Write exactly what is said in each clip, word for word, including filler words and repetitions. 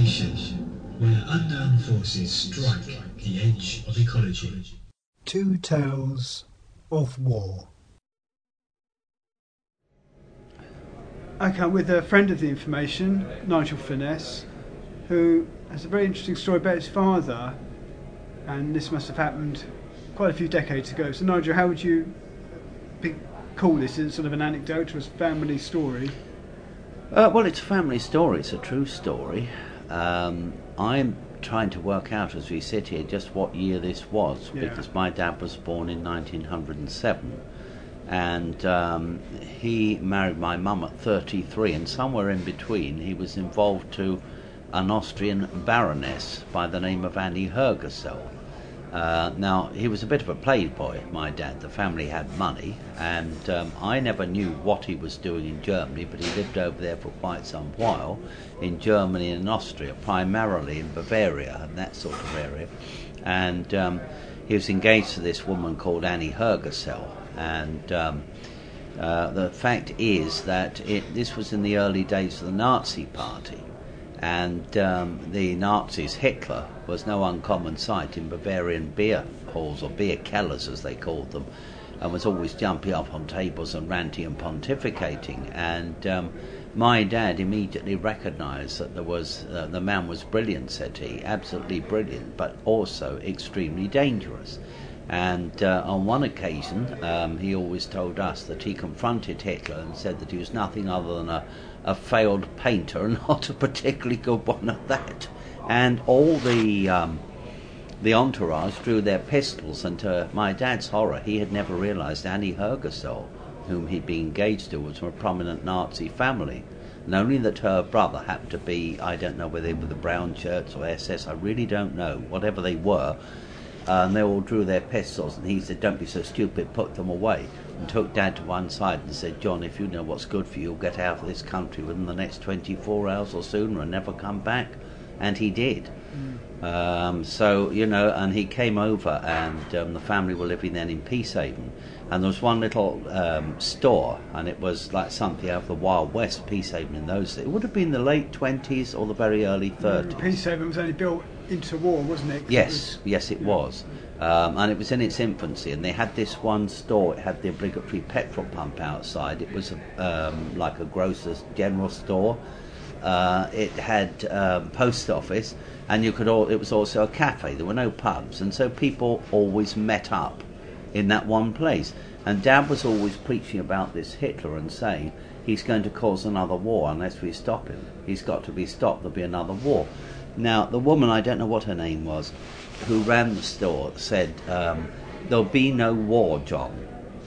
station where unknown forces strike the edge of ecology. Two Tales of War. Okay, I'm with a friend of the information, Nigel Finesse, who has a very interesting story about his father, and this must have happened quite a few decades ago. So Nigel, how would you be, call this? Is it sort of an anecdote or a family story? Uh, well, it's a family story, it's a true story. Um, I'm trying to work out as we sit here just what year this was, Yeah. because my dad was born in nineteen oh seven, and um, he married my mum at thirty-three, and somewhere in between he was involved to an Austrian baroness by the name of Annie Hergesell. Uh, now, he was a bit of a playboy, my dad. The family had money, and um, I never knew what he was doing in Germany, but he lived over there for quite some while, in Germany and Austria, primarily in Bavaria and that sort of area. And um, he was engaged to this woman called Annie Hergesell, and um, uh, the fact is that it, this was in the early days of the Nazi Party. And um, the Nazis, Hitler, was no uncommon sight in Bavarian beer halls, or beer kellers as they called them, and was always jumping up on tables and ranting and pontificating. And um, my dad immediately recognised that there was uh, the man was brilliant, said he, absolutely brilliant, but also extremely dangerous. And uh, on one occasion, um, he always told us that he confronted Hitler and said that he was nothing other than a, a failed painter, and not a particularly good one at that. And all the um, the entourage drew their pistols, and to my dad's horror, he had never realised Annie Hergesell, whom he'd been engaged to, was from a prominent Nazi family. And only that her brother happened to be, I don't know whether they were the Brown Shirts or S S, I really don't know, whatever they were. Uh, and they all drew their pistols, and he said, "Don't be so stupid, put them away," and took Dad to one side and said, "John, if you know what's good for you, you'll get out of this country within the next twenty-four hours or sooner and never come back." And he did. Mm. Um, so, you know, and he came over, and um, the family were living then in Peacehaven, and there was one little um, store, and it was like something out of the Wild West, Peacehaven in those days. It would have been the late twenties or the very early thirties. Mm, Peacehaven was only built into war, wasn't it? Yes, it was, yes it yeah. was. Um, and it was in its infancy, and they had this one store. It had the obligatory petrol pump outside. It was a, um, like a grocer's general store. Uh, it had um, post office, and you could all. It was also a cafe. There were no pubs, and so people always met up in that one place. And Dad was always preaching about this Hitler and saying he's going to cause another war unless we stop him. He's got to be stopped. There'll be another war. Now, the woman, I don't know what her name was, who ran the store, said, um, "There'll be no war, John."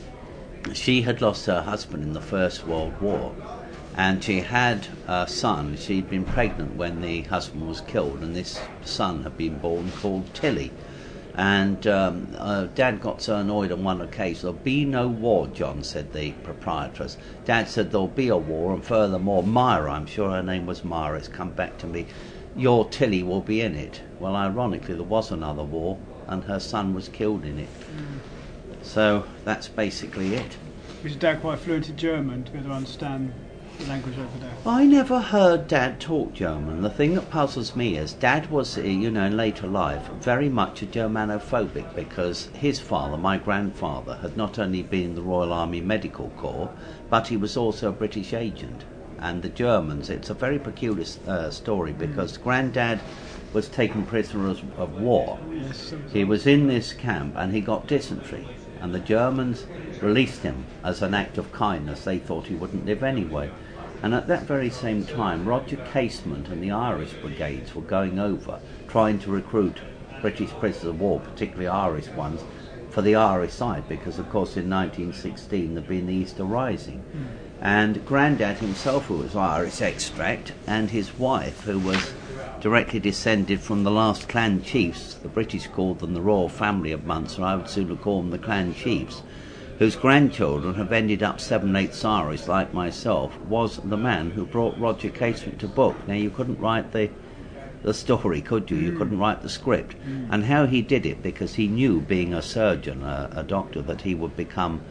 She had lost her husband in the First World War, and she had a son. She'd been pregnant when the husband was killed, and this son had been born called Tilly. And um, uh, Dad got so annoyed on one occasion. "There'll be no war, John," said the proprietress. Dad said, "There'll be a war, and furthermore, Myra," I'm sure her name was Myra, it's come back to me, "your Tilly will be in it." Well, ironically, there was another war, and her son was killed in it. Mm. So that's basically it. Was your dad quite fluent in German to be able to understand the language over there? I never heard Dad talk German. The thing that puzzles me is Dad was, you know, in later life, very much a Germanophobic, because his father, my grandfather, had not only been in the Royal Army Medical Corps, but he was also a British agent. And the Germans, it's a very peculiar uh, story, because mm. Granddad was taken prisoner of war. Yes, he was in this camp and he got dysentery, and the Germans released him as an act of kindness. They thought he wouldn't live anyway. And at that very same time, Roger Casement and the Irish brigades were going over, trying to recruit British prisoners of war, particularly Irish ones, for the Irish side, because of course in nineteen sixteen there'd been the Easter Rising. Mm. And Grandad himself, who was Irish extract, and his wife, who was directly descended from the last clan chiefs, the British called them the Royal Family of Munster, I would sooner call them the clan chiefs, whose grandchildren have ended up seven-eighths Irish like myself, was the man who brought Roger Casement to book. Now, you couldn't write the the story, could you? You mm. couldn't write the script. Mm. And how he did it, because he knew, being a surgeon, a, a doctor, that he would become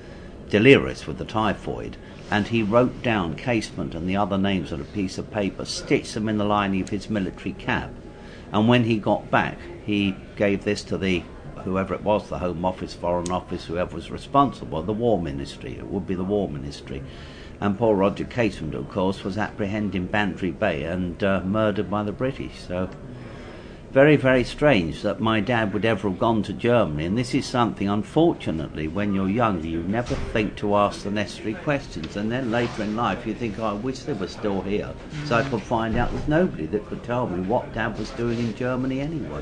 delirious with the typhoid, and he wrote down Casement and the other names on a piece of paper, stitched them in the lining of his military cap, and when he got back he gave this to the whoever it was, the Home Office, Foreign Office, whoever was responsible, the War Ministry, it would be the War Ministry. And poor Roger Casement, of course, was apprehended in Bantry Bay and uh, murdered by the British. So very, very strange that my dad would ever have gone to Germany, and this is something, unfortunately, when you're younger, you never think to ask the necessary questions, and then later in life you think, oh, I wish they were still here, so I could find out. There's nobody that could tell me what Dad was doing in Germany anyway.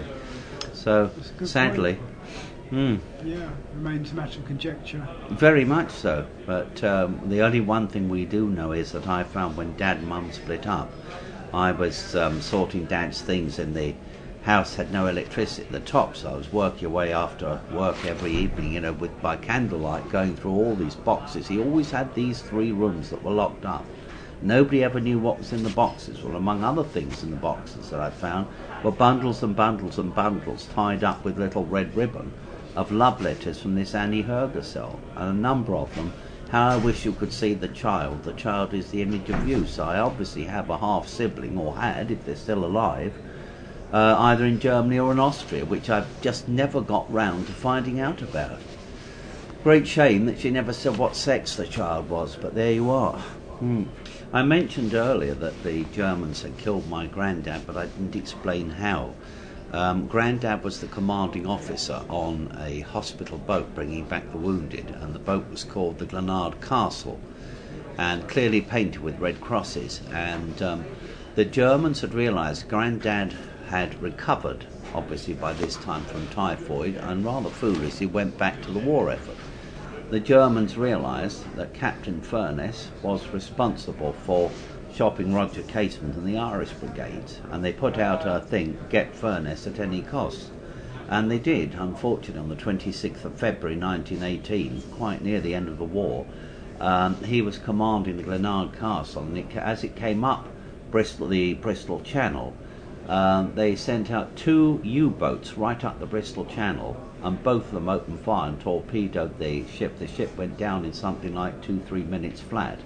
So, sadly... Hmm. Yeah, remains a matter of conjecture. Very much so, but um, the only one thing we do know is that I found when Dad and Mum split up, I was um, sorting Dad's things in the house, had no electricity at the top, so I was working away after work every evening, you know, with by candlelight, going through all these boxes. He always had these three rooms that were locked up. Nobody ever knew what was in the boxes. Well, among other things in the boxes that I found were bundles and bundles and bundles tied up with little red ribbon of love letters from this Annie Hergesell, and a number of them. How I wish you could see the child. The child is the image of you, so I obviously have a half sibling, or had, if they're still alive, uh, either in Germany or in Austria, which I've just never got round to finding out about. Great shame that she never said what sex the child was, but there you are. Hmm. I mentioned earlier that the Germans had killed my granddad, but I didn't explain how. Um, Grandad was the commanding officer on a hospital boat bringing back the wounded, and the boat was called the Glenard Castle, and clearly painted with red crosses. And um, the Germans had realised Grandad had recovered, obviously by this time, from typhoid, and rather foolishly went back to the war effort. The Germans realised that Captain Furness was responsible for shopping Roger Casement and the Irish Brigades, and they put out a thing, get Furness at any cost. And they did, unfortunately, on the twenty-sixth of February nineteen eighteen, quite near the end of the war. Um, he was commanding the Glenard Castle, and it, as it came up Bristol, the Bristol Channel, um, they sent out two U-boats right up the Bristol Channel, and both of them opened fire and torpedoed the ship. The ship went down in something like two, three minutes flat.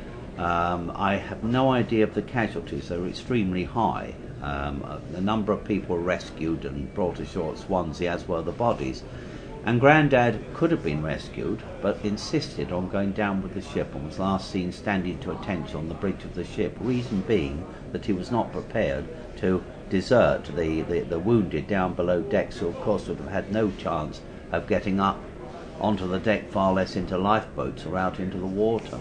Um, I have no idea of the casualties. They were extremely high. Um, a number of people were rescued and brought ashore at Swansea, as were the bodies. And Grandad could have been rescued, but insisted on going down with the ship, and was last seen standing to attention on the bridge of the ship, reason being that he was not prepared to desert the, the, the wounded down below decks, who of course would have had no chance of getting up onto the deck, far less into lifeboats or out into the water.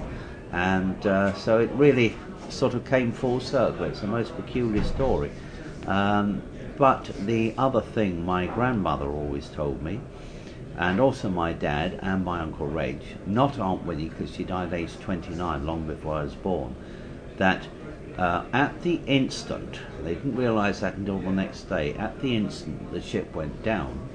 And uh, so it really sort of came full circle. It's a most peculiar story. Um, but the other thing my grandmother always told me, and also my dad and my Uncle Reg, not Aunt Winnie, because she died at age twenty-nine, long before I was born, that uh, at the instant, they didn't realise that until the next day, at the instant the ship went down,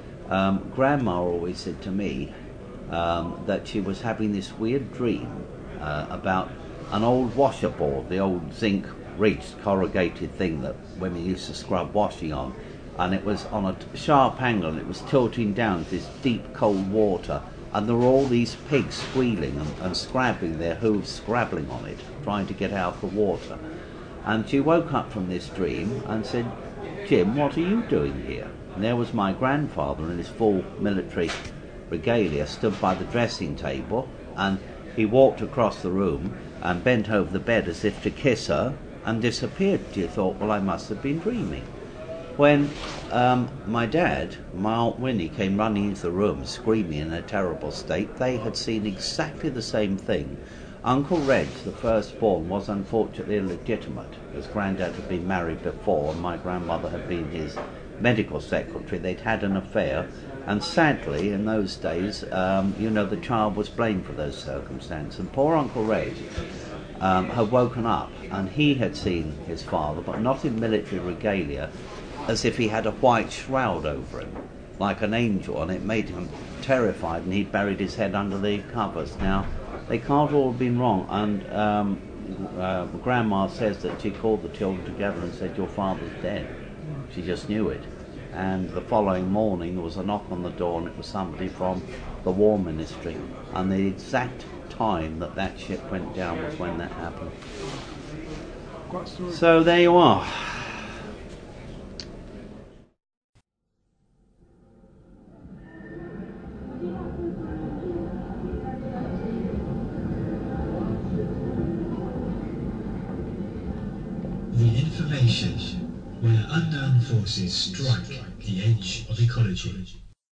um, Grandma always said to me um, that she was having this weird dream Uh, about an old washerboard, the old zinc reached corrugated thing that women used to scrub washing on, and it was on a t- sharp angle, and it was tilting down to this deep cold water, and there were all these pigs squealing and, and scrabbling their hooves, scrabbling on it, trying to get out of the water. And she woke up from this dream and said, "Jim, what are you doing here?" And there was my grandfather in his full military regalia, stood by the dressing table, and he walked across the room and bent over the bed as if to kiss her, and disappeared. You thought, well, I must have been dreaming. When um, my dad, my Aunt Winnie, came running into the room, screaming in a terrible state, they had seen exactly the same thing. Uncle Reg, the firstborn, was unfortunately illegitimate, as Grandad had been married before, and my grandmother had been his medical secretary. They'd had an affair, and sadly, in those days, um, you know, the child was blamed for those circumstances. And poor Uncle Reg um, had woken up, and he had seen his father, but not in military regalia, as if he had a white shroud over him, like an angel, and it made him terrified, and he buried his head under the covers. Now, they can't all have been wrong, and um, uh, Grandma says that she called the children together and said, "Your father's dead." She just knew it. and the following morning there was a knock on the door, and it was somebody from the War Ministry, and the exact time that that ship went down was when that happened. Quite a story. So there you are. The information where unknown forces strike the edge of ecology.